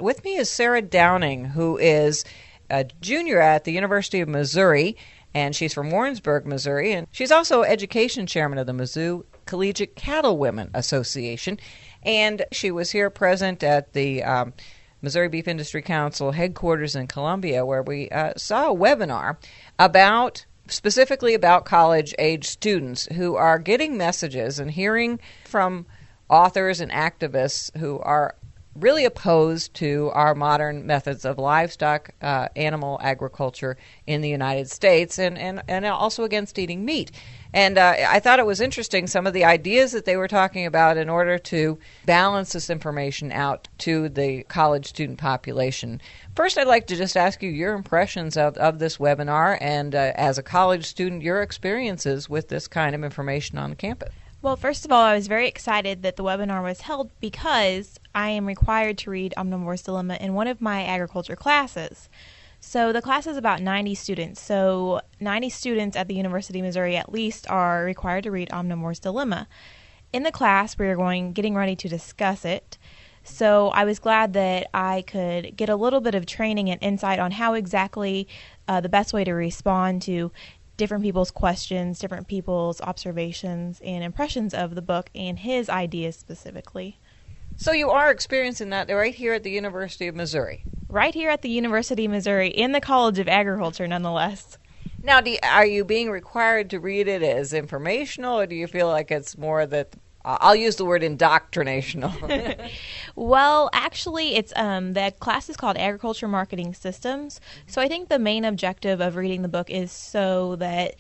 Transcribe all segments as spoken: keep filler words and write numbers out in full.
With me is Sarah Downing, who is a junior at the University of Missouri, and she's from Warrensburg, Missouri, and she's also education chairman of the Mizzou Collegiate Cattlewomen Association, and she was here present at the um, Missouri Beef Industry Council headquarters in Columbia, where we uh, saw a webinar about, specifically about college-age students who are getting messages and hearing from authors and activists who are really opposed to our modern methods of livestock uh, animal agriculture in the United States, and, and, and also against eating meat. And uh, I thought it was interesting, some of the ideas that they were talking about in order to balance this information out to the college student population. First, I'd like to just ask you your impressions of, of this webinar, and uh, as a college student, your experiences with this kind of information on the campus. Well, first of all, I was very excited that the webinar was held because I am required to read Omnivore's Dilemma in one of my agriculture classes. So the class is about ninety students. So ninety students at the University of Missouri at least are required to read Omnivore's Dilemma. In the class, we are going getting ready to discuss it. So I was glad that I could get a little bit of training and insight on how exactly uh, the best way to respond to different people's questions, different people's observations and impressions of the book and his ideas specifically. So you are experiencing that right here at the University of Missouri? Right here at the University of Missouri in the College of Agriculture, nonetheless. Now, do you, are you being required to read it as informational, or do you feel like it's more that, uh, I'll use the word indoctrinational? Well, actually, it's um, the class is called Agriculture Marketing Systems. So I think the main objective of reading the book is so that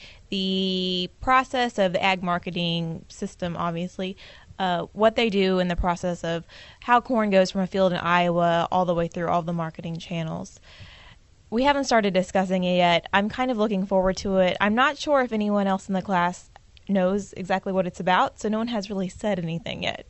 the process of the ag marketing system, obviously, uh, what they do in the process of how corn goes from a field in Iowa all the way through all the marketing channels. We haven't started discussing it yet. I'm kind of looking forward to it. I'm not sure if anyone else in the class knows exactly what it's about, so no one has really said anything yet.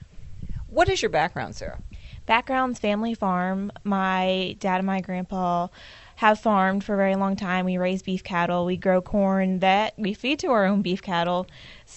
What is your background, Sarah? Background's family farm. My dad and my grandpa have farmed for a very long time. We raise beef cattle. We grow corn that we feed to our own beef cattle.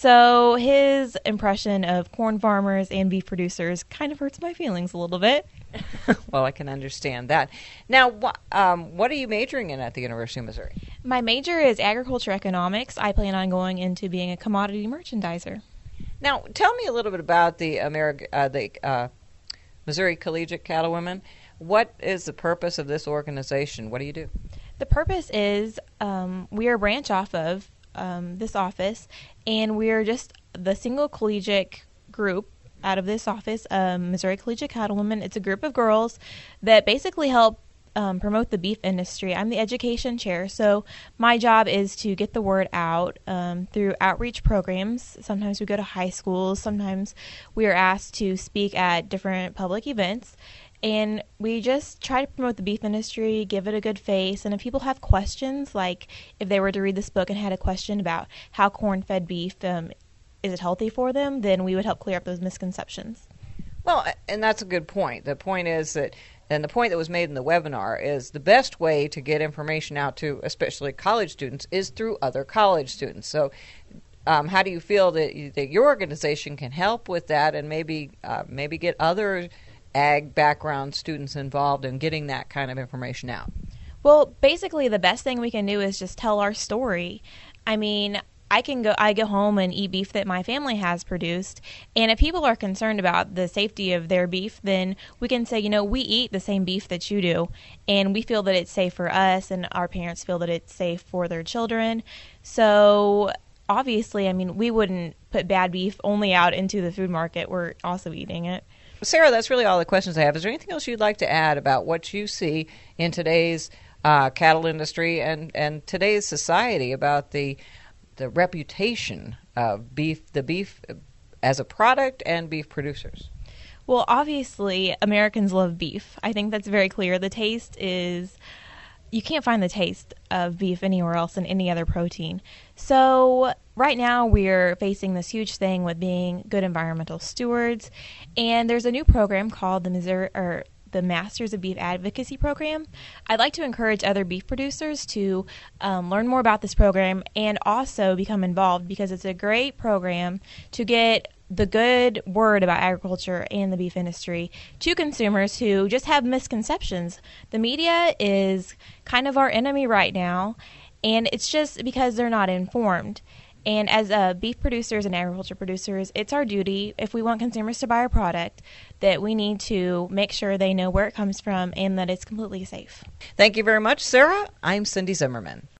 So his impression of corn farmers and beef producers kind of hurts my feelings a little bit. Well, I can understand that. Now, wh- um, what are you majoring in at the University of Missouri? My major is agriculture economics. I plan on going into being a commodity merchandiser. Now, tell me a little bit about the Ameri- uh, the uh, Missouri Collegiate Cattlewomen. What is the purpose of this organization? What do you do? The purpose is um, we are a branch off of um, this office, and we are just the single collegiate group out of this office, um, Missouri Collegiate Cattlewomen. It's a group of girls that basically help um, promote the beef industry. I'm the education chair, so my job is to get the word out um, through outreach programs. Sometimes we go to high schools. Sometimes we are asked to speak at different public events. And we just try to promote the beef industry, give it a good face. And if people have questions, like if they were to read this book and had a question about how corn-fed beef, um, is it healthy for them, then we would help clear up those misconceptions. Well, and that's a good point. The point is that, and the point that was made in the webinar is the best way to get information out to especially college students is through other college students. So um, how do you feel that, you, that your organization can help with that and maybe uh, maybe get other ag background students involved in getting that kind of information out? Well, basically the best thing we can do is just tell our story. I mean, I can go I go home and eat beef that my family has produced, and if people are concerned about the safety of their beef, then we can say, you know, we eat the same beef that you do, and we feel that it's safe for us, and our parents feel that it's safe for their children. So obviously, I mean, we wouldn't put bad beef only out into the food market. We're also eating it. Sarah, that's really all the questions I have. Is there anything else you'd like to add about what you see in today's uh, cattle industry and, and today's society about the the reputation of beef, the beef as a product and beef producers? Well, obviously, Americans love beef. I think that's very clear. The taste is, you can't find the taste of beef anywhere else in any other protein. So right now we're facing this huge thing with being good environmental stewards, and there's a new program called the Missouri or the Masters of Beef Advocacy Program. I'd like to encourage other beef producers to um, learn more about this program and also become involved, because it's a great program to get the good word about agriculture and the beef industry to consumers who just have misconceptions. The media is kind of our enemy right now, and it's just because they're not informed. And as uh, beef producers and agriculture producers, it's our duty, if we want consumers to buy our product, that we need to make sure they know where it comes from and that it's completely safe. Thank you very much, Sarah. I'm Cindy Zimmerman.